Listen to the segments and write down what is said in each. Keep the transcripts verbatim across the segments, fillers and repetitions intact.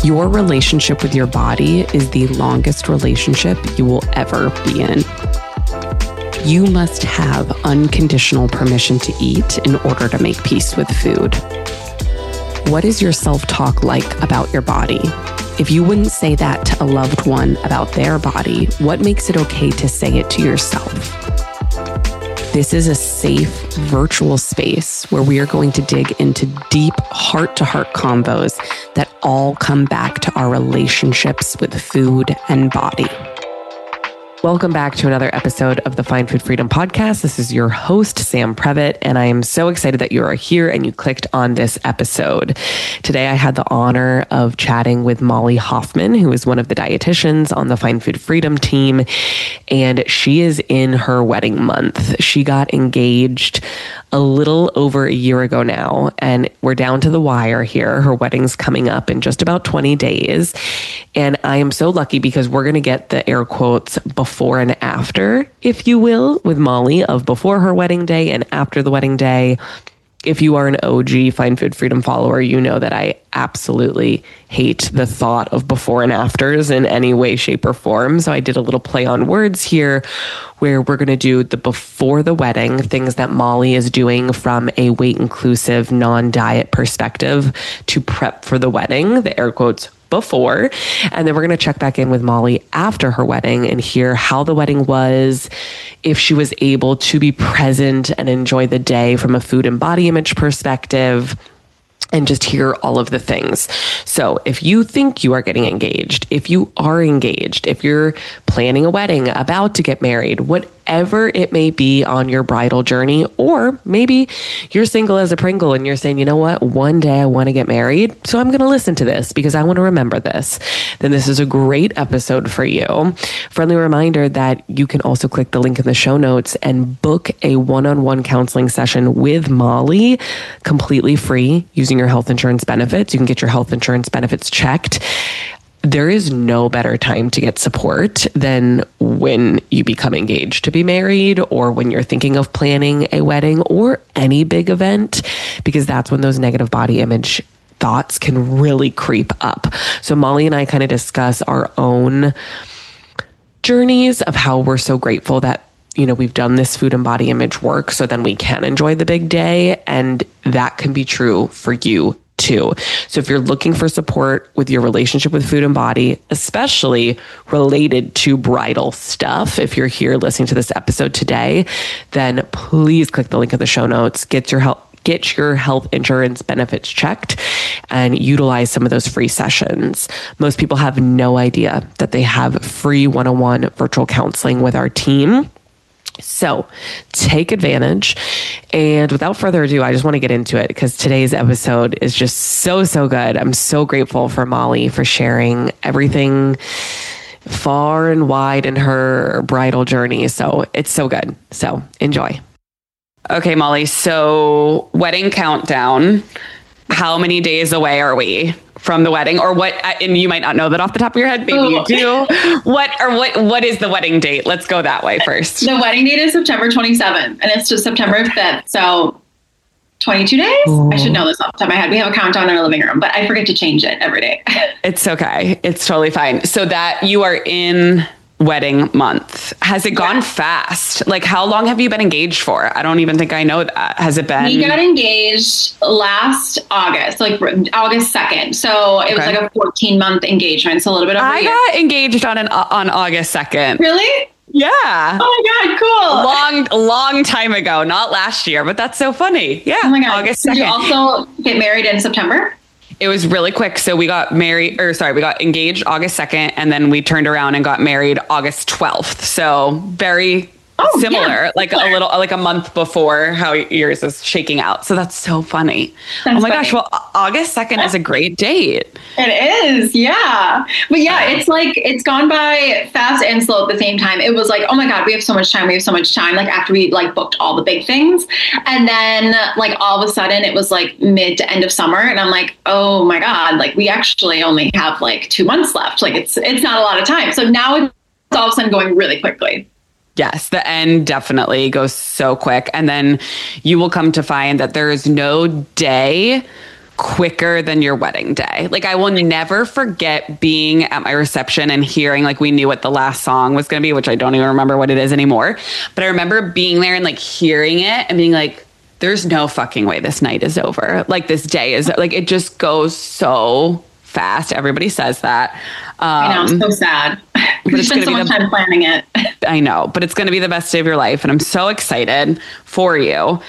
Your relationship with your body is the longest relationship you will ever be in. You must have unconditional permission to eat in order to make peace with food. What is your self-talk like about your body? If you wouldn't say that to a loved one about their body, what makes it okay to say it to yourself? This is a safe virtual space where we are going to dig into deep heart-to-heart convos that all come back to our relationships with food and body. Welcome back to another episode of the Find Food Freedom Podcast. This is your host, Sam Previtt, and I am so excited that you are here and you clicked on this episode. Today, I had the honor of chatting with Molly Hoffman, who is one of the dietitians on the Find Food Freedom team, and she is in her wedding month. She got engaged a little over a year ago now, and we're down to the wire here. Her wedding's coming up in just about twenty days, and I am so lucky because we're going to get the air quotes before and after, if you will, with Molly of before her wedding day and after the wedding day. If you are an O G Find Food Freedom follower, you know that I absolutely hate the thought of before and afters in any way, shape, or form. So I did a little play on words here where we're going to do the before the wedding, things that Molly is doing from a weight-inclusive, non-diet perspective to prep for the wedding, the air quotes, before. And then we're going to check back in with Molly after her wedding and hear how the wedding was, if she was able to be present and enjoy the day from a food and body image perspective, and just hear all of the things. So if you think you are getting engaged, if you are engaged, if you're planning a wedding, about to get married, whatever it may be on your bridal journey, or maybe you're single as a Pringle and you're saying, you know what, one day I want to get married, so I'm going to listen to this because I want to remember this, then this is a great episode for you. Friendly reminder that you can also click the link in the show notes and book a one-on-one counseling session with Molly, completely free, using your health insurance benefits. You can get your health insurance benefits checked. There is no better time to get support than when you become engaged to be married, or when you're thinking of planning a wedding or any big event, because that's when those negative body image thoughts can really creep up. So Molly and I kind of discuss our own journeys of how we're so grateful that, you know, we've done this food and body image work so then we can enjoy the big day. And that can be true for you too. So if you're looking for support with your relationship with food and body, especially related to bridal stuff, if you're here listening to this episode today, then please click the link in the show notes, get your help. Get your health insurance benefits checked and utilize some of those free sessions. Most people have no idea that they have free one-on-one virtual counseling with our team. So take advantage. And without further ado, I just want to get into it because today's episode is just so, so good. I'm so grateful for Molly for sharing everything far and wide in her bridal journey. So it's so good. So enjoy. Okay, Molly. So wedding countdown. How many days away are we from the wedding, or what? And you might not know that off the top of your head. Maybe you do. What or what? What is the wedding date? Let's go that way first. The wedding date is September twenty-seventh, and it's just September fifth. So twenty-two days. Ooh. I should know this off the top of my head. We have a countdown in our living room, but I forget to change it every day. It's okay. It's totally fine. So that you are in wedding month. Has it gone yeah. fast? Like, how long have you been engaged for? I don't even think I know that. Has it been? We got engaged last August, like August second. So it okay. was like a fourteen month engagement. So a little bit over I a year. got engaged on an on August second. Really? Yeah. Oh my God, cool. Long, long time ago. Not last year, but that's so funny. Yeah. Oh my God. August second. Did you also get married in September? It was really quick. So we got married, or sorry, we got engaged August second, and then we turned around and got married August twelfth. So very oh, similar, yeah, like similar. a little, like a month before how yours is shaking out. So that's so funny. That's oh my funny. gosh. Well, August second is a great date. It is. Yeah. But yeah, it's like, it's gone by fast and slow at the same time. It was like, oh my God, we have so much time. We have so much time. Like after we like booked all the big things. And then like all of a sudden it was like mid to end of summer. And I'm like, oh my God, like we actually only have like two months left. Like it's, it's not a lot of time. So now it's all of a sudden going really quickly. Yes, the end definitely goes so quick. And then you will come to find that there is no day quicker than your wedding day. Like I will never forget being at my reception and hearing like we knew what the last song was going to be, which I don't even remember what it is anymore. But I remember being there and like hearing it and being like, there's no fucking way this night is over. Like this day is like, it just goes so fast. Everybody says that. Um, I know, it's so sad. We spent so much the, time planning it. I know, but it's going to be the best day of your life. And I'm so excited for you.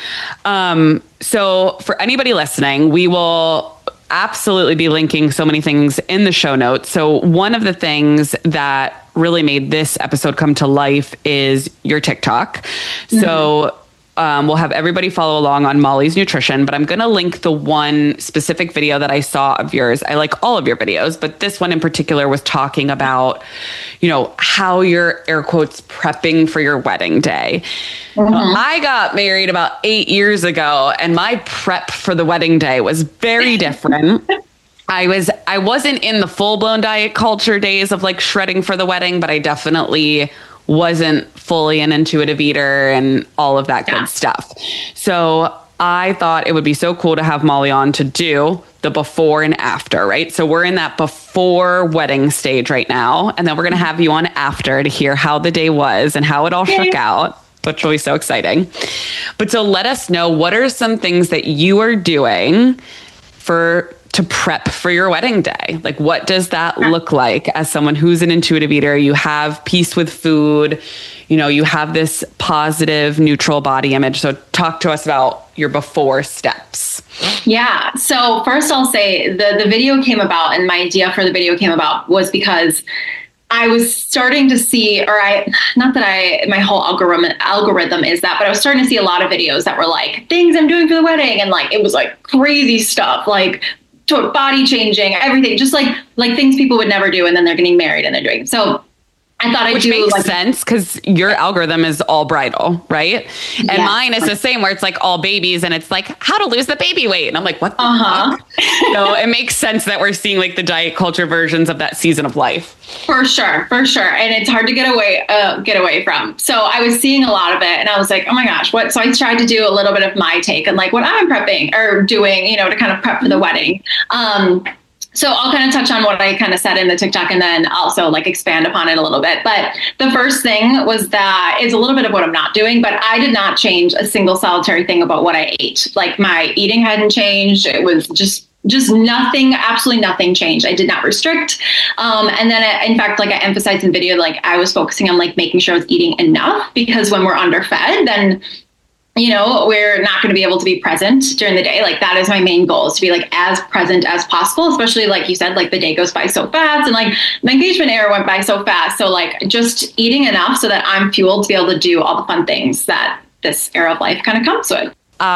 Um, so for anybody listening, we will absolutely be linking so many things in the show notes. So one of the things that really made this episode come to life is your TikTok. Mm-hmm. So Um, we'll have everybody follow along on Molly's Nutrition, but I'm going to link the one specific video that I saw of yours. I like all of your videos, but this one in particular was talking about, you know, how you're air quotes prepping for your wedding day. Mm-hmm. I got married about eight years ago and my prep for the wedding day was very different. I was, I wasn't in the full blown diet culture days of like shredding for the wedding, but I definitely wasn't fully an intuitive eater and all of that good yeah. stuff. So I thought it would be so cool to have Molly on to do the before and after, right? So we're in that before wedding stage right now. And then we're going to have you on after to hear how the day was and how it all shook out, which will be so exciting. But so let us know, what are some things that you are doing for to prep for your wedding day? Like, what does that look like as someone who's an intuitive eater? You have peace with food, you know, you have this positive, neutral body image. So talk to us about your before steps. Yeah. So first I'll say the, the video came about, and my idea for the video came about was because I was starting to see, or I, not that I, my whole algorithm algorithm is that, but I was starting to see a lot of videos that were like things I'm doing for the wedding. And like, it was like crazy stuff, like body changing, everything, just like, like things people would never do. And then they're getting married and they're doing. So I thought I'd Which do makes like, sense because your algorithm is all bridal, right? And yeah. mine is the same, where it's like all babies and it's like how to lose the baby weight. And I'm like, what the uh-huh. fuck? So it makes sense that we're seeing like the diet culture versions of that season of life. For sure, for sure. And it's hard to get away, uh, get away from. So I was seeing a lot of it and I was like, oh my gosh, what? So I tried to do a little bit of my take and like what I'm prepping or doing, you know, to kind of prep for the wedding. Um, So I'll kind of touch on what I kind of said in the TikTok and then also like expand upon it a little bit. But the first thing was that is a little bit of what I'm not doing, but I did not change a single solitary thing about what I ate. Like my eating hadn't changed. It was just Just nothing, absolutely nothing changed. I did not restrict. Um, and then I, in fact, like I emphasized in video, like I was focusing on like making sure I was eating enough, because when we're underfed, then you know, we're not going to be able to be present during the day. Like that is my main goal, is to be like as present as possible, especially like you said, like the day goes by so fast and like my engagement era went by so fast. So like just eating enough so that I'm fueled to be able to do all the fun things that this era of life kind of comes with.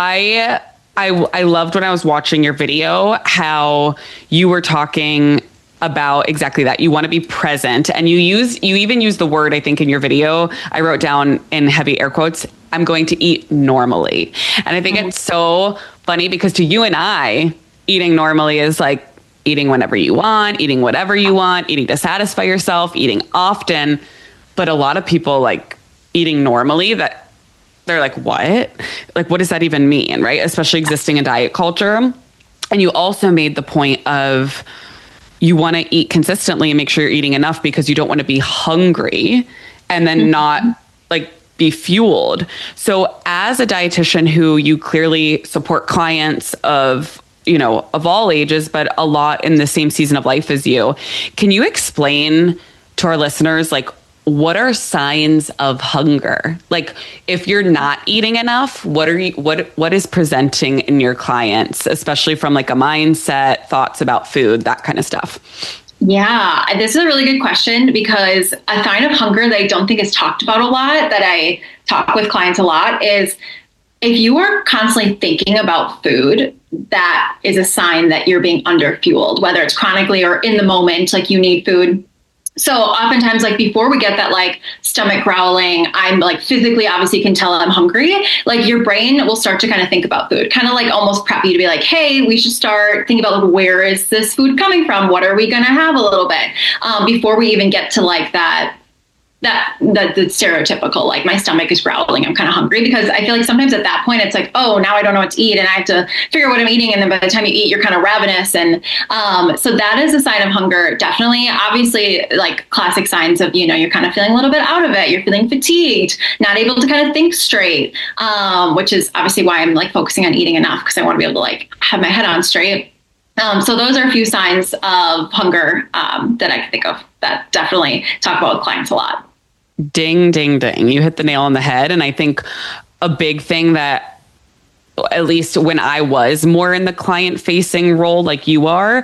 I, I, I loved when I was watching your video, how you were talking about exactly that. You want to be present, and you use, you even use the word, I think in your video, I wrote down in heavy air quotes, I'm going to eat normally. And I think mm-hmm. it's so funny because to you and I, eating normally is like eating whenever you want, eating whatever you want, eating to satisfy yourself, eating often. But a lot of people like eating normally, that they're like, what? Like, what does that even mean? Right? Especially existing in diet culture. And you also made the point of, you want to eat consistently and make sure you're eating enough because you don't want to be hungry and then mm-hmm. not like be fueled. So as a dietitian who you clearly support clients of, you know, of all ages, but a lot in the same season of life as you, can you explain to our listeners, like, what are signs of hunger? Like if you're not eating enough, what are you, what, what is presenting in your clients, especially from like a mindset, thoughts about food, that kind of stuff? Yeah, this is a really good question, because a sign of hunger that I don't think is talked about a lot, that I talk with clients a lot, is if you are constantly thinking about food, that is a sign that you're being underfueled, whether it's chronically or in the moment, like you need food. So oftentimes, like before we get that like stomach growling, I'm like physically obviously can tell I'm hungry. Like your brain will start to kind of think about food, kind of like almost prep you to be like, hey, we should start thinking about like, where is this food coming from? What are we going to have a little bit um, before we even get to like that that, that the stereotypical, like my stomach is growling, I'm kind of hungry, because I feel like sometimes at that point it's like, oh, now I don't know what to eat and I have to figure out what I'm eating. And then by the time you eat, you're kind of ravenous. And um, so that is a sign of hunger. Definitely, obviously, like classic signs of, you know, you're kind of feeling a little bit out of it. You're feeling fatigued, not able to kind of think straight, um, which is obviously why I'm like focusing on eating enough, because I want to be able to like have my head on straight. Um, so those are a few signs of hunger um, that I can think of that definitely talk about with clients a lot. Ding, ding, ding. You hit the nail on the head. And I think a big thing that, at least when I was more in the client facing role like you are,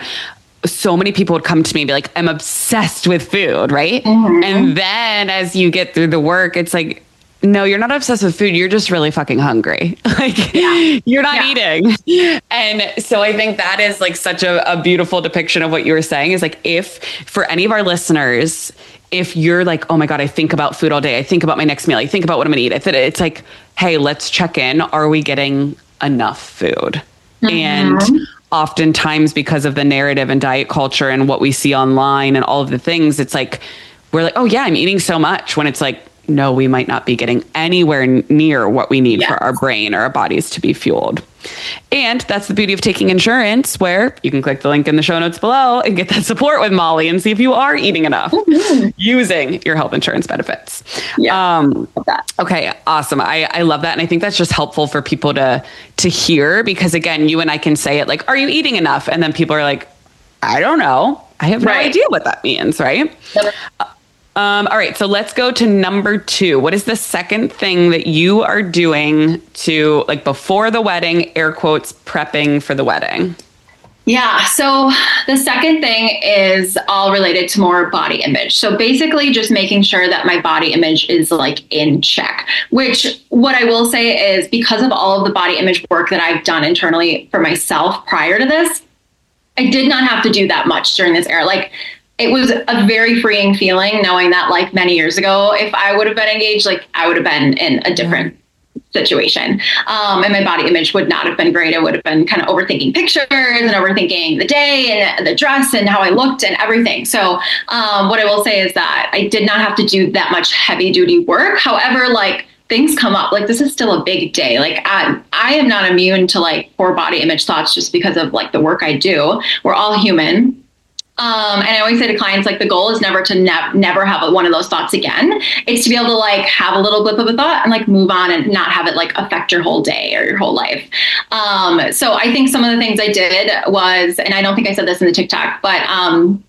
so many people would come to me and be like, I'm obsessed with food, right? Mm-hmm. And then as you get through the work, it's like, no, you're not obsessed with food. You're just really fucking hungry. Like yeah. you're not yeah. eating. And so I think that is like such a, a beautiful depiction of what you were saying, is like, if for any of our listeners, if you're like, oh my God, I think about food all day. I think about my next meal. I think about what I'm going to eat. It's like, hey, let's check in. Are we getting enough food? Mm-hmm. And oftentimes, because of the narrative and diet culture and what we see online and all of the things, it's like, we're like, oh yeah, I'm eating so much, when it's like, no, we might not be getting anywhere near what we need yes. for our brain or our bodies to be fueled. And that's the beauty of taking insurance, where you can click the link in the show notes below and get that support with Molly and see if you are eating enough mm-hmm. using your health insurance benefits. Yeah. Um, okay. Awesome. I, I love that. And I think that's just helpful for people to, to hear, because again, you and I can say it like, are you eating enough? And then people are like, I don't know. I have no right. idea what that means. Right. Yep. Um, all right. So let's go to number two. What is the second thing that you are doing to, like, before the wedding, air quotes, prepping for the wedding? Yeah. So the second thing is all related to more body image. So basically just making sure that my body image is like in check, which what I will say is, because of all of the body image work that I've done internally for myself prior to this, I did not have to do that much during this era. Like, it was a very freeing feeling knowing that, like, many years ago, if I would have been engaged, like, I would have been in a different situation. Um, and my body image would not have been great. I would have been kind of overthinking pictures and overthinking the day and the dress and how I looked and everything. So um, what I will say is that I did not have to do that much heavy duty work. However, like, things come up. Like, this is still a big day. Like, I, I am not immune to like poor body image thoughts just because of like the work I do. We're all human. Um, and I always say to clients, like, the goal is never to ne- never have one of those thoughts again. It's to be able to like have a little blip of a thought and like move on and not have it like affect your whole day or your whole life. Um, so I think some of the things I did was, and I don't think I said this in the TikTok, but um,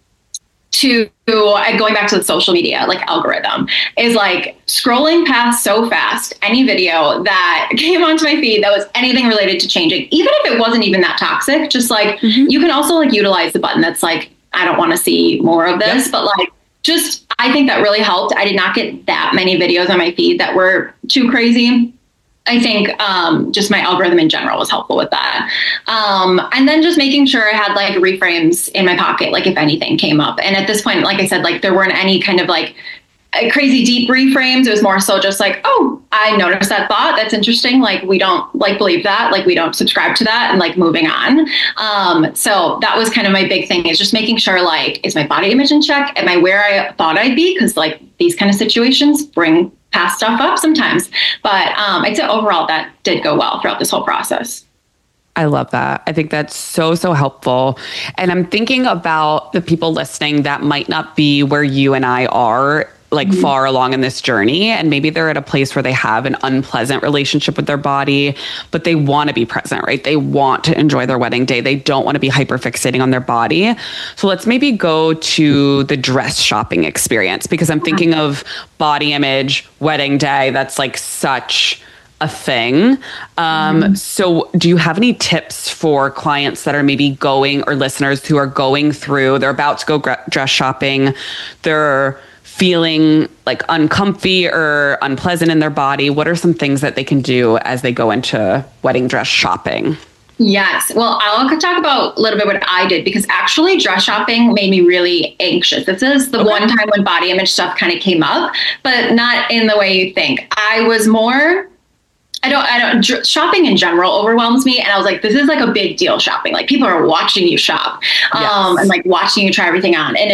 to going back to the social media, like algorithm, is like scrolling past so fast any video that came onto my feed that was anything related to changing, even if it wasn't even that toxic. Just like mm-hmm. you can also like utilize the button that's like, I don't want to see more of this, yep. but like, just, I think that really helped. I did not get that many videos on my feed that were too crazy. I think um, just my algorithm in general was helpful with that. Um, and then just making sure I had like reframes in my pocket, like if anything came up. And at this point, like I said, like there weren't any kind of like crazy deep reframes. It was more so just like, oh, I noticed that thought. That's interesting. Like, we don't like believe that, like we don't subscribe to that, and like moving on. Um, so that was kind of my big thing, is just making sure, like, is my body image in check? Am I where I thought I'd be? Cause like these kind of situations bring past stuff up sometimes. But um, I'd say overall that did go well throughout this whole process. I love that. I think that's so, so helpful. And I'm thinking about the people listening that might not be where you and I are, like mm-hmm. far along in this journey. And maybe they're at a place where they have an unpleasant relationship with their body, but they want to be present, right? They want to enjoy their wedding day. They don't want to be hyper fixating on their body. So let's maybe go to the dress shopping experience, because I'm thinking of body image, wedding day. That's like such a thing. Um, mm-hmm. So do you have any tips for clients that are maybe going, or listeners who are going through, they're about to go gr- dress shopping, they're feeling like uncomfy or unpleasant in their body? What are some things that they can do as they go into wedding dress shopping? Yes. Well, I'll talk about a little bit what I did, because actually dress shopping made me really anxious. This is the okay. one time when body image stuff kind of came up, but not in the way you think. I was more... I don't, I don't, shopping in general overwhelms me. And I was like, this is like a big deal shopping. Like, people are watching you shop um, yes. and like watching you try everything on. And it's,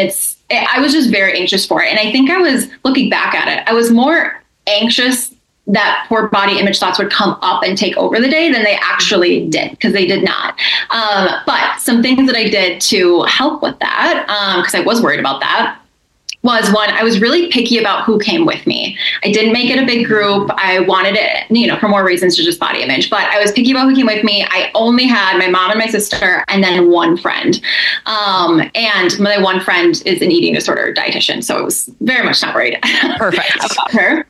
I was just very anxious for it. And I think I was looking back at it, I was more anxious that poor body image thoughts would come up and take over the day than they actually did, because they did not. Um, but some things that I did to help with that, because um, I was worried about that, was one, I was really picky about who came with me. I didn't make it a big group. I wanted it, you know, for more reasons to just body image, but I was picky about who came with me. I only had my mom and my sister and then one friend. Um, and my one friend is an eating disorder dietitian. So I was very much not worried Perfect. about her.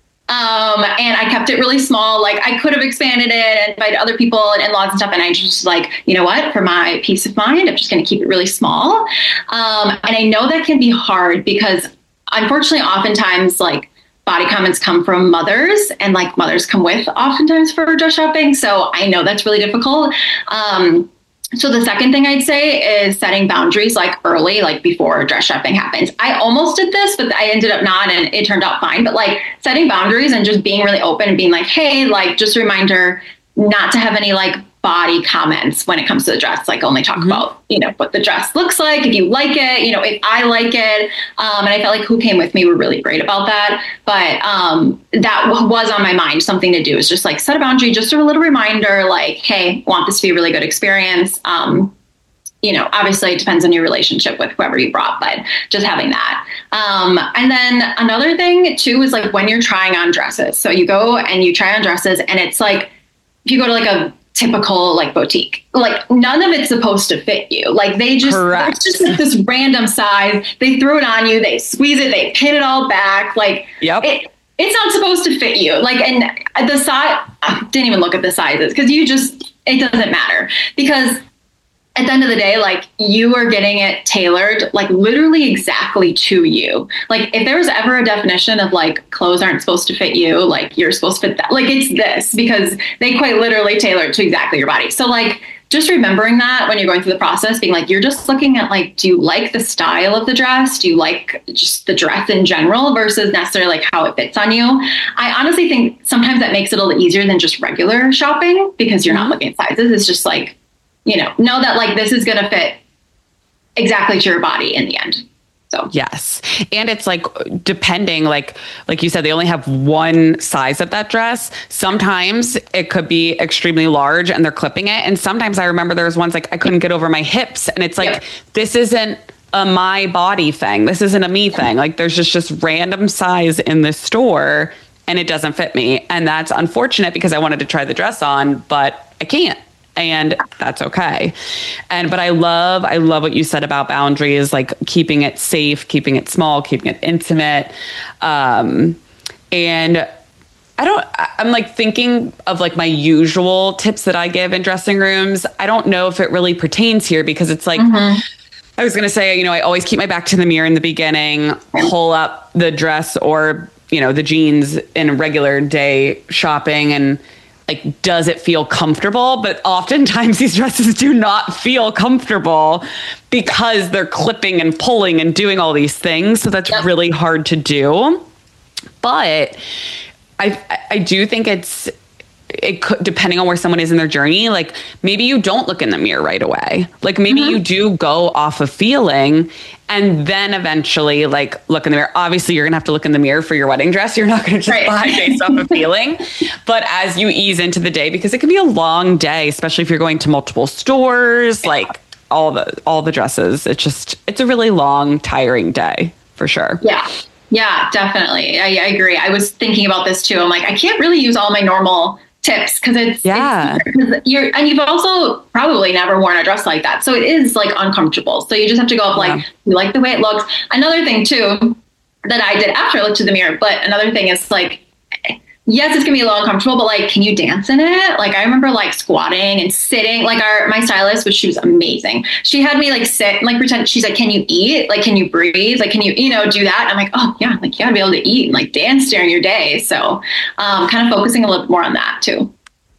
Um, and I kept it really small. Like I could have expanded it and invited other people and in-laws and stuff. And I just like, you know what, for my peace of mind, I'm just going to keep it really small. Um, and I know that can be hard because unfortunately, oftentimes like body comments come from mothers and like mothers come with oftentimes for dress shopping. So I know that's really difficult. Um, So the second thing I'd say is setting boundaries like early, like before dress shopping happens. I almost did this, but I ended up not, and it turned out fine. But like setting boundaries and just being really open and being like, hey, like just a reminder not to have any like body comments when it comes to the dress, like only talk mm-hmm. about, you know, what the dress looks like, if you like it, you know, if I like it. Um, and I felt like who came with me were really great about that. But um, that w- was on my mind, something to do is just like set a boundary, just a little reminder, like, hey, want this to be a really good experience. Um, you know, obviously it depends on your relationship with whoever you brought, but just having that. Um, and then another thing too is like when you're trying on dresses. So you go and you try on dresses and it's like, if you go to like a typical like boutique, like none of it's supposed to fit you. Like they just, Correct. it's just like this random size. They throw it on you, they squeeze it, they pin it all back. Like yep. it, it's not supposed to fit you. Like, and the size, I didn't even look at the sizes because you just, it doesn't matter because at the end of the day, like you are getting it tailored, like literally exactly to you. Like if there was ever a definition of like clothes aren't supposed to fit you, like you're supposed to fit that, like it's this, because they quite literally tailor it to exactly your body. So like just remembering that when you're going through the process, being like, you're just looking at like, do you like the style of the dress? Do you like just the dress in general versus necessarily like how it fits on you? I honestly think sometimes that makes it a little easier than just regular shopping because you're not looking at sizes. It's just like, you know, know that like this is going to fit exactly to your body in the end. So, yes. And it's like, depending, like, like you said, they only have one size of that dress. Sometimes it could be extremely large and they're clipping it. And sometimes I remember there was ones like I couldn't get over my hips and it's like, yep. This isn't a my body thing. This isn't a me thing. Like there's just, just random size in the store and it doesn't fit me. And that's unfortunate because I wanted to try the dress on, but I can't. And that's okay. And, but I love, I love what you said about boundaries, like keeping it safe, keeping it small, keeping it intimate. Um, and I don't, I'm like thinking of like my usual tips that I give in dressing rooms. I don't know if it really pertains here because it's like, mm-hmm. I was going to say, you know, I always keep my back to the mirror in the beginning, pull up the dress or, you know, the jeans in regular day shopping and, like, does it feel comfortable? But oftentimes these dresses do not feel comfortable because they're clipping and pulling and doing all these things. So that's yep. really hard to do. But I I do think it's, it could, depending on where someone is in their journey, like maybe you don't look in the mirror right away. Like maybe mm-hmm. you do go off of feeling and then eventually like look in the mirror. Obviously you're going to have to look in the mirror for your wedding dress. You're not going to just right. buy based off of feeling. But as you ease into the day, because it can be a long day, especially if you're going to multiple stores, yeah. like all the, all the dresses, it's just, it's a really long, tiring day for sure. Yeah. Yeah, definitely. I, I agree. I was thinking about this too. I'm like, I can't really use all my normal tips because it's, yeah. it's cause you're, and you've also probably never worn a dress like that. So it is like uncomfortable. So you just have to go up like, yeah. you like the way it looks. Another thing too, that I did after I looked in the mirror, but another thing is like, yes, it's gonna be a little uncomfortable, but like, can you dance in it? Like I remember like squatting and sitting, like our, my stylist, which she was amazing. She had me like sit and like pretend, she's like, can you eat? Like, can you breathe? Like, can you, you know, do that? I'm like, oh yeah, like you gotta be able to eat and like dance during your day. So um, kind of focusing a little bit more on that too.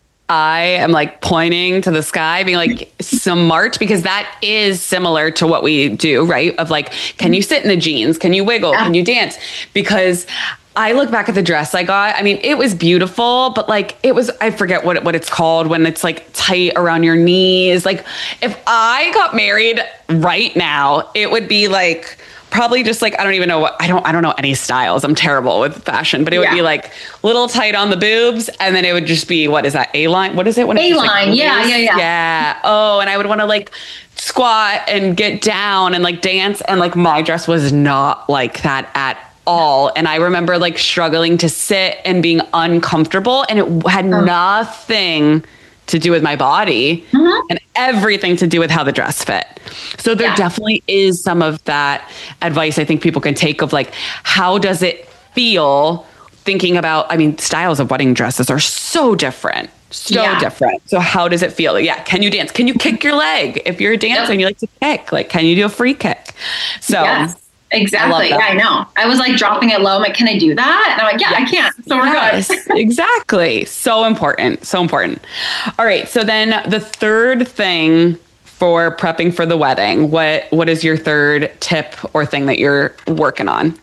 I am like pointing to the sky, being like smart, because that is similar to what we do, right? Of like, can you sit in the jeans? Can you wiggle? Yeah. Can you dance? Because I look back at the dress I got. I mean, it was beautiful, but like it was, I forget what, what it's called when it's like tight around your knees. Like if I got married right now, it would be like probably just like, I don't even know what, I don't, I don't know any styles. I'm terrible with fashion, but it would Yeah. be like little tight on the boobs. And then it would just be, what is that? A-line? What is it? When it's just, A-line. like, Yeah, yeah, yeah. Yeah. Oh, and I would want to like squat and get down and like dance. And like my dress was not like that at all. And I remember like struggling to sit and being uncomfortable, and it had Oh. nothing to do with my body Mhm. and everything to do with how the dress fit. So there Yeah. definitely is some of that advice I think people can take of like, how does it feel thinking about, I mean, styles of wedding dresses are so different, so Yeah. different. So how does it feel? Yeah. Can you dance? Can you kick your leg? If you're a dancer Yep. and you like to kick, like, can you do a free kick? So Yes, I exactly. love Yeah, that. I know. I was like dropping it low. I'm like, can I do that? And I'm like, yeah, I can. So we're Yes, good. exactly. So important. So important. All right. So then the third thing for prepping for the wedding, what what is your third tip or thing that you're working on?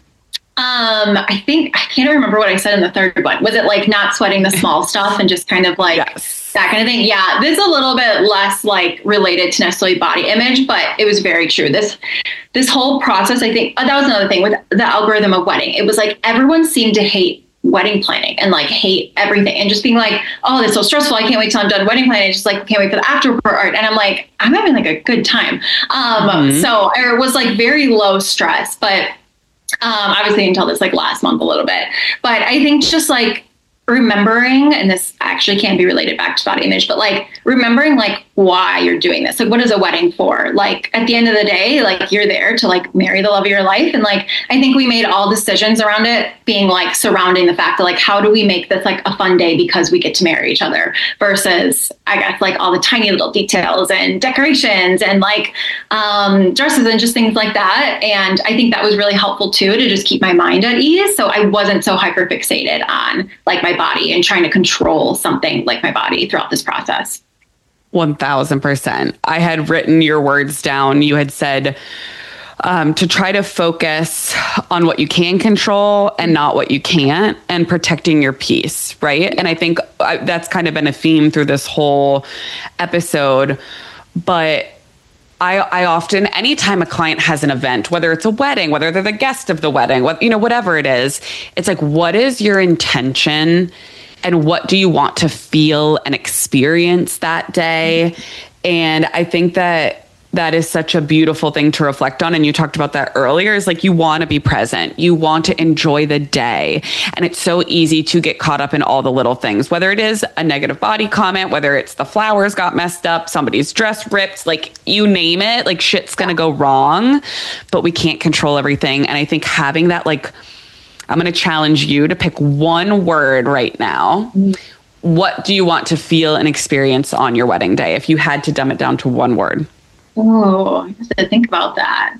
Um, I think I can't remember what I said in the third one. Was it like not sweating the small stuff and just kind of like Yes. that kind of thing? Yeah, this is a little bit less like related to necessarily body image, but it was very true. This this whole process, I think, oh, that was another thing with the algorithm of wedding. It was like everyone seemed to hate wedding planning and like hate everything and just being like, oh, that's so stressful. I can't wait till I'm done wedding planning. Just like, can't wait for the after part. And I'm like, I'm having like a good time. Um, Mhm. So it was like very low stress, but um, obviously until this like last month a little bit. But I think just like remembering, and this actually can be related back to body image, but like remembering like why you're doing this. Like, what is a wedding for? Like at the end of the day, like you're there to like marry the love of your life. And like, I think we made all decisions around it being like surrounding the fact that like, how do we make this like a fun day because we get to marry each other versus I guess like all the tiny little details and decorations and like um, dresses and just things like that. And I think that was really helpful too, to just keep my mind at ease. So I wasn't so hyper fixated on like my body and trying to control something like my body throughout this process. one thousand percent. I had written your words down. You had said um, to try to focus on what you can control and not what you can't, and protecting your peace, right? And I think I, that's kind of been a theme through this whole episode. But I, I often, anytime a client has an event, whether it's a wedding, whether they're the guest of the wedding, what, you know, whatever it is, it's like, what is your intention and what do you want to feel and experience that day? And I think that that is such a beautiful thing to reflect on. And you talked about that earlier, is like, you want to be present. You want to enjoy the day. And it's so easy to get caught up in all the little things, whether it is a negative body comment, whether it's the flowers got messed up, somebody's dress ripped, like you name it, like shit's going to go wrong, but we can't control everything. And I think having that, like, I'm going to challenge you to pick one word right now. What do you want to feel and experience on your wedding day? If you had to dumb it down to one word. Oh, I have to think about that.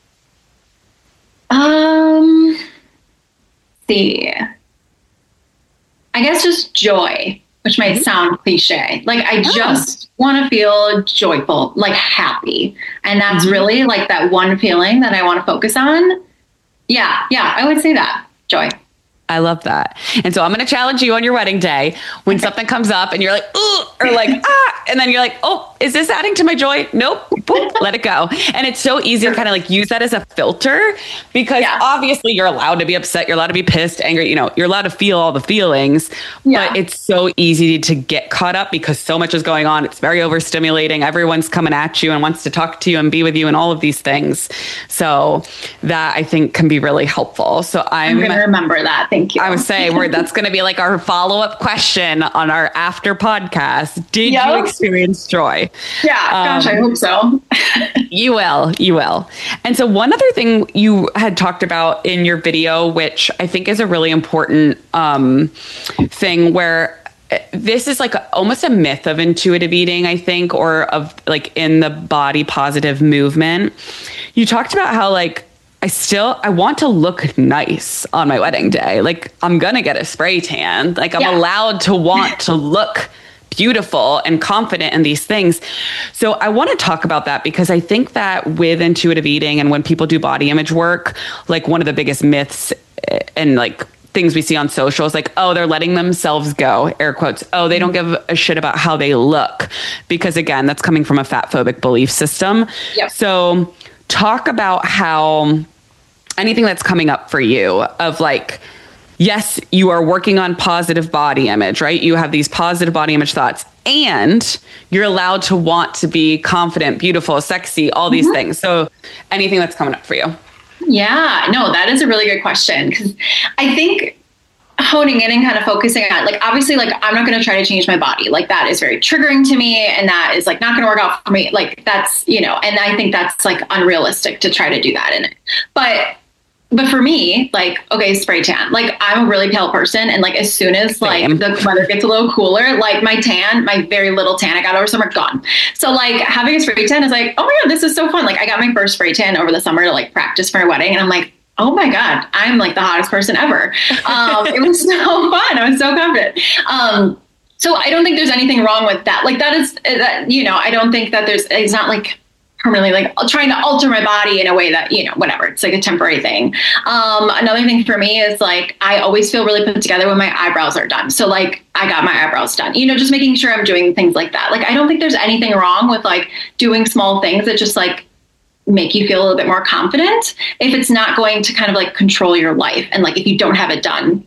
Um, let's see. I guess just joy, which might sound cliche. Like I just want to feel joyful, like happy. And that's Mhm. really like that one feeling that I want to focus on. Yeah, yeah, I would say that. Joy. I love that. And so I'm going to challenge you on your wedding day when something comes up and you're like, ooh, or like, ah, and then you're like, oh, is this adding to my joy? Nope. Boop, let it go. And it's so easy to kind of like use that as a filter, because Yeah. obviously you're allowed to be upset. You're allowed to be pissed, angry, you know, you're allowed to feel all the feelings, Yeah. but it's so easy to get caught up because so much is going on. It's very overstimulating. Everyone's coming at you and wants to talk to you and be with you and all of these things. So that I think can be really helpful. So I'm, I'm going to remember that. Thank you. I was saying, we're, that's going to be like our follow-up question on our after podcast. Did Yep. you experience joy? Yeah, gosh, I Um, hope so. You will, you will. And so one other thing you had talked about in your video, which I think is a really important um, thing, where this is like a, almost a myth of intuitive eating, I think, or of like in the body positive movement. You talked about how like, I still, I want to look nice on my wedding day. Like I'm going to get a spray tan. Like I'm Yeah. allowed to want to look beautiful and confident in these things. So I want to talk about that, because I think that with intuitive eating and when people do body image work, like one of the biggest myths and like things we see on social is like, oh, they're letting themselves go, air quotes. Oh, they don't give a shit about how they look, because again, that's coming from a fat phobic belief system. Yep. So talk about how anything that's coming up for you of like, yes, you are working on positive body image, right? You have these positive body image thoughts and you're allowed to want to be confident, beautiful, sexy, all these mm-hmm. things. So anything that's coming up for you. Yeah, no, that is a really good question. Because I think honing in and kind of focusing on, like, obviously, like, I'm not going to try to change my body. Like, that is very triggering to me. And that is like not going to work out for me. Like, that's, you know, and I think that's like unrealistic to try to do that in it. But But for me, like, okay, spray tan, like I'm a really pale person. And like, as soon as like Same. the weather gets a little cooler, like my tan, my very little tan I got over summer gone. So like having a spray tan is like, oh my God, this is so fun. Like I got my first spray tan over the summer to like practice for my wedding. And I'm like, oh my God, I'm like the hottest person ever. Um, it was so fun. I was so confident. Um, so I don't think there's anything wrong with that. Like that is, that, you know, I don't think that there's, it's not like, permanently like trying to alter my body in a way that, you know, whatever, it's like a temporary thing. Um, another thing for me is like, I always feel really put together when my eyebrows are done. So like I got my eyebrows done, you know, just making sure I'm doing things like that. Like, I don't think there's anything wrong with like doing small things that just like make you feel a little bit more confident if it's not going to kind of like control your life. And like, if you don't have it done,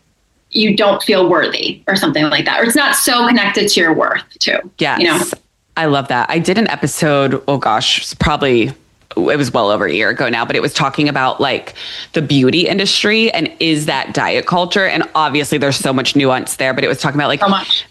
you don't feel worthy or something like that, or it's not so connected to your worth too. Yeah. You know? I love that. I did an episode, oh gosh, it's probably, it was well over a year ago now, but it was talking about like the beauty industry and is that diet culture? And obviously there's so much nuance there, but it was talking about like so much.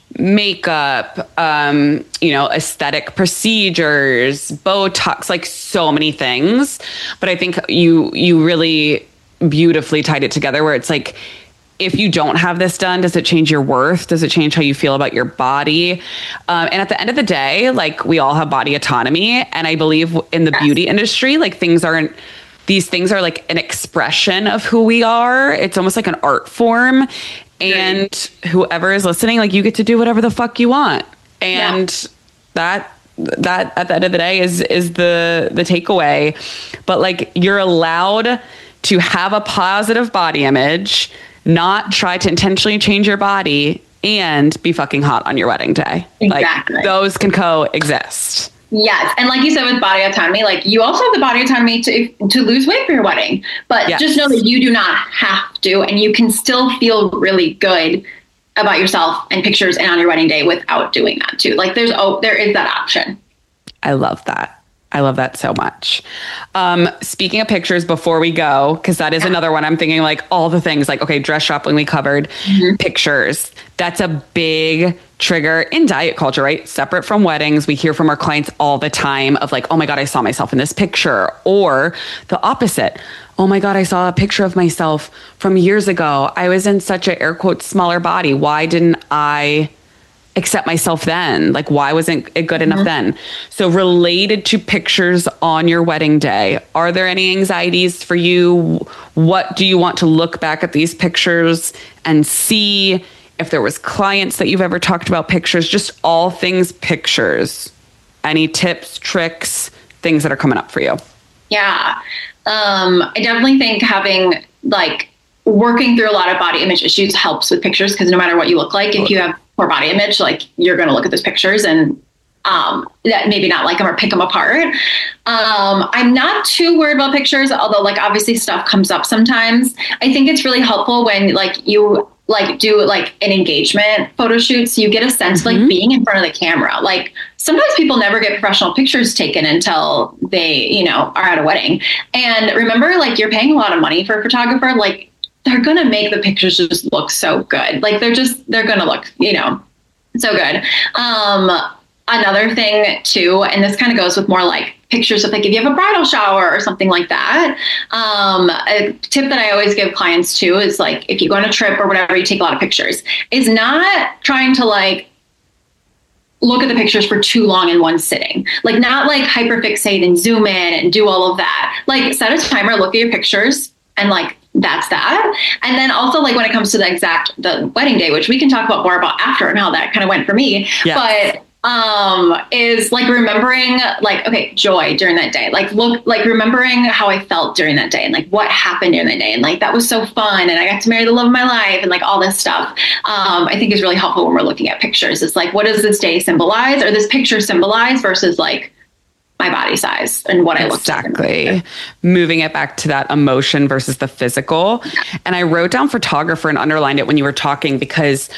makeup, um, you know, aesthetic procedures, Botox, like so many things. But I think you, you really beautifully tied it together where it's like, if you don't have this done, does it change your worth? Does it change how you feel about your body? Um, and at the end of the day, like we all have body autonomy. And I believe in the yes. beauty industry, like things aren't, these things are like an expression of who we are. It's almost like an art form. And right. whoever is listening, like you get to do whatever the fuck you want. And yeah. that, that at the end of the day is, is the, the takeaway. But like you're allowed to have a positive body image, not try to intentionally change your body, and be fucking hot on your wedding day. Exactly. Like those can coexist. Yes. And like you said, with body autonomy, like you also have the body autonomy to, to lose weight for your wedding, but yes. just know that you do not have to, and you can still feel really good about yourself and pictures and on your wedding day without doing that too. Like there's, oh, there is that option. I love that. I love that so much. Um, speaking of pictures, before we go, because that is yeah. another one I'm thinking like all the things like, okay, dress shopping we covered, mm-hmm. pictures. That's a big trigger in diet culture, right? Separate from weddings. We hear from our clients all the time of like, oh my God, I saw myself in this picture. Or the opposite. Oh my God, I saw a picture of myself from years ago. I was in such a air quotes smaller body. Why didn't I accept myself then? Like, why wasn't it good enough mm-hmm. then? So related to pictures on your wedding day, are there any anxieties for you? What do you want to look back at these pictures and see if there was clients that you've ever talked about pictures, just all things pictures? Any tips, tricks, things that are coming up for you? Yeah. Um, I definitely think having like working through a lot of body image issues helps with pictures, because no matter what you look like, if you have poor body image, like you're going to look at those pictures and um, that maybe not like them or pick them apart. Um, I'm not too worried about pictures, although like obviously stuff comes up sometimes. I think it's really helpful when like you like do like an engagement photo shoot, so you get a sense mm-hmm. of like being in front of the camera. Like sometimes people never get professional pictures taken until they, you know, are at a wedding. And remember, like you're paying a lot of money for a photographer, like they're going to make the pictures just look so good. Like they're just, they're going to look, you know, so good. Um, another thing too, and this kind of goes with more like pictures of like, if you have a bridal shower or something like that. Um, a tip that I always give clients too is like, if you go on a trip or whatever, you take a lot of pictures, is not trying to like, look at the pictures for too long in one sitting. Like not like hyperfixate and zoom in and do all of that. Like set a timer, look at your pictures and like, that's that. And then also like when it comes to the exact, the wedding day, which we can talk about more about after and how that kind of went for me, yes. but um, is like remembering like, okay, joy during that day, like look, like remembering how I felt during that day and like what happened during that day. And like, that was so fun. And I got to marry the love of my life and like all this stuff. Um, I think is really helpful when we're looking at pictures. It's like, what does this day symbolize or this picture symbolize versus like, my body size and what I look like. Exactly. Moving it back to that emotion versus the physical. And I wrote down photographer and underlined it when you were talking, because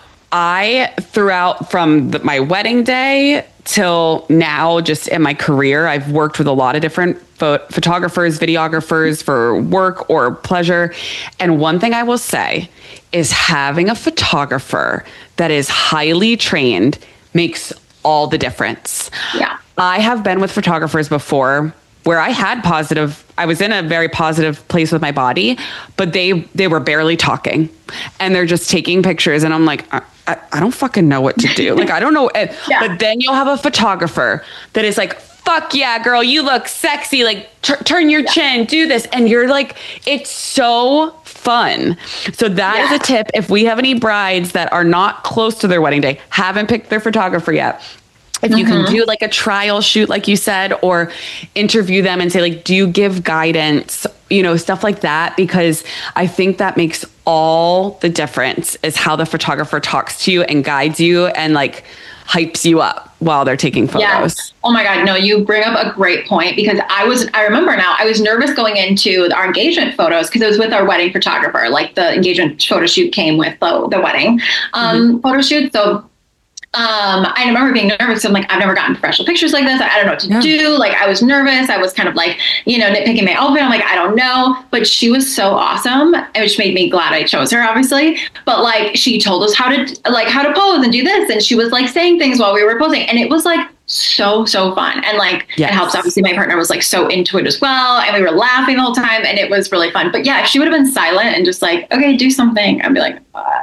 I, throughout from the, my wedding day till now, just in my career, I've worked with a lot of different pho- photographers, videographers for work or pleasure. And one thing I will say is having a photographer that is highly trained makes all the difference. Yeah. I have been with photographers before where I had positive, I was in a very positive place with my body, but they, they were barely talking and they're just taking pictures. And I'm like, I, I, I don't fucking know what to do. Like, I don't know. Yeah. But then you'll have a photographer that is like, fuck yeah, girl, you look sexy. Like t- turn your yeah. chin, do this. And you're like, it's so fun. So that yeah. is a tip. If we have any brides that are not close to their wedding day, haven't picked their photographer yet, if you mm-hmm. can do like a trial shoot, like you said, or interview them and say like, do you give guidance, you know, stuff like that, because I think that makes all the difference is how the photographer talks to you and guides you and like hypes you up while they're taking photos. Yes. Oh my God. No, you bring up a great point, because I was, I remember now, I was nervous going into our engagement photos because it was with our wedding photographer. Like the engagement photo shoot came with the, the wedding um, mm-hmm. photo shoot. So Um, I remember being nervous. I'm like, I've never gotten professional pictures like this. I don't know what to yeah. do. Like, I was nervous. I was kind of like, you know, nitpicking my outfit. I'm like, I don't know. But she was so awesome, which made me glad I chose her, obviously. But like, she told us how to, like, how to pose and do this. And she was like saying things while we were posing. And it was like, so, so fun. And like, yes. it helps. Obviously, my partner was like so into it as well. And we were laughing the whole time and it was really fun. But yeah, if she would have been silent and just like, okay, do something, I'd be like,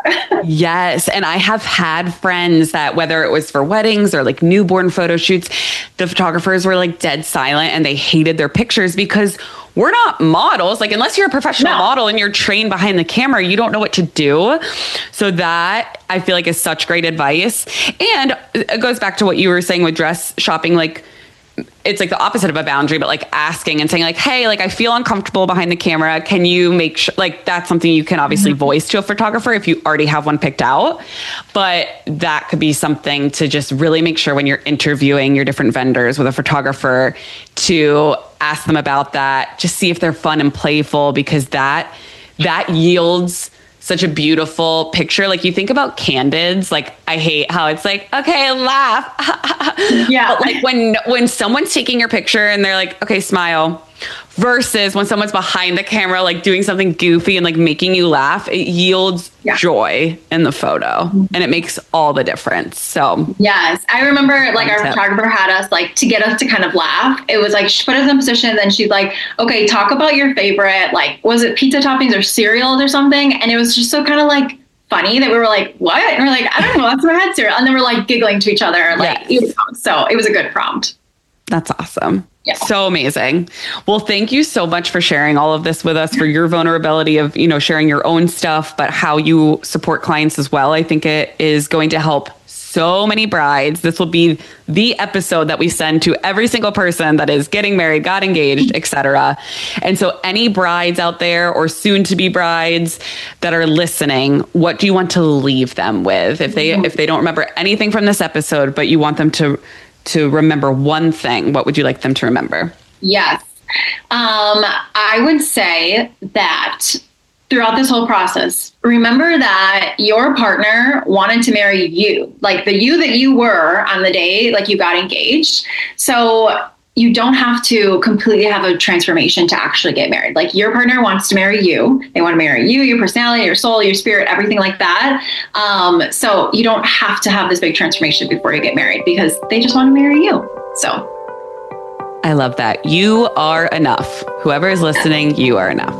yes. And I have had friends that, whether it was for weddings or like newborn photo shoots, the photographers were like dead silent and they hated their pictures because we're not models. Like, unless you're a professional no. model and you're trained behind the camera, you don't know what to do. So that I feel like is such great advice. And it goes back to what you were saying with dress shopping. Like, it's like the opposite of a boundary, but like asking and saying like, hey, like I feel uncomfortable behind the camera. Can you make sure, like, that's something you can obviously mm-hmm. voice to a photographer if you already have one picked out. But that could be something to just really make sure when you're interviewing your different vendors with a photographer to ask them about that. Just see if they're fun and playful, because that, that yields such a beautiful picture. Like, you think about candids, like I hate how it's like, okay, laugh. Yeah. But like when, when someone's taking your picture and they're like, okay, smile, versus when someone's behind the camera, like doing something goofy and like making you laugh, it yields yeah. joy in the photo and it makes all the difference. So yes, I remember like our photographer had us like to get us to kind of laugh. It was like, she put us in position, then she's like, okay, talk about your favorite, like, was it pizza toppings or cereals or something? And it was just so kind of like funny that we were like, what? And we're like, I don't know, that's what I had cereal. And then we're like giggling to each other. Like, yes. So it was a good prompt. That's awesome. Yeah. So amazing. Well, thank you so much for sharing all of this with us, for your vulnerability of, you know, sharing your own stuff, but how you support clients as well. I think it is going to help so many brides. This will be the episode that we send to every single person that is getting married, got engaged, et cetera. And so any brides out there or soon to be brides that are listening, what do you want to leave them with? If they, if they don't remember anything from this episode, but you want them to to remember one thing, what would you like them to remember? Yes. Um, I would say that throughout this whole process, remember that your partner wanted to marry you, like the you that you were on the day, like you got engaged. So you don't have to completely have a transformation to actually get married. Like, your partner wants to marry you. They want to marry you, your personality, your soul, your spirit, everything like that. Um, so you don't have to have this big transformation before you get married, because they just want to marry you. So I love that. You are enough. Whoever is listening, you are enough.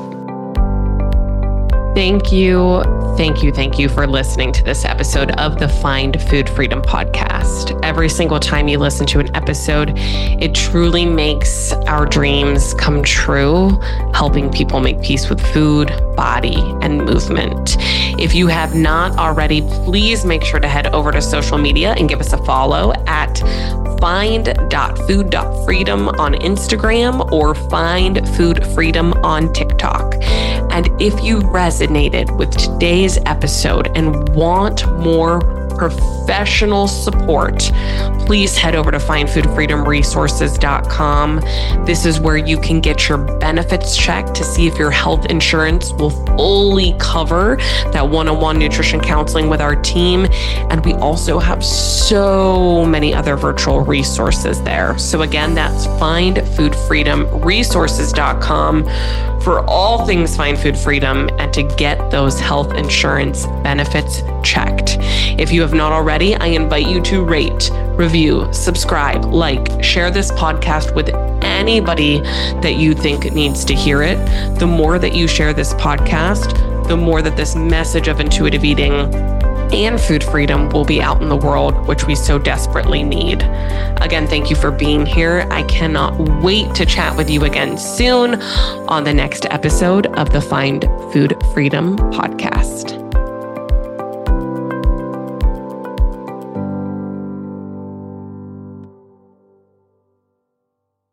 Thank you, thank you, thank you for listening to this episode of the Find Food Freedom podcast. Every single time you listen to an episode, it truly makes our dreams come true, helping people make peace with food, body, and movement. If you have not already, please make sure to head over to social media and give us a follow at find dot food dot freedom on Instagram or Find Food Freedom on TikTok. And if you resonated with today's episode and want more professional support, please head over to find food freedom resources dot com. This is where you can get your benefits checked to see if your health insurance will fully cover that one-on-one nutrition counseling with our team. And we also have so many other virtual resources there. So again, that's find food freedom resources dot com for all things Find Food Freedom and to get those health insurance benefits checked. If you have not already, I invite you to rate, review, subscribe, like, share this podcast with anybody that you think needs to hear it. The more that you share this podcast, the more that this message of intuitive eating and food freedom will be out in the world, which we so desperately need. Again, thank you for being here. I cannot wait to chat with you again soon on the next episode of the Find Food Freedom podcast.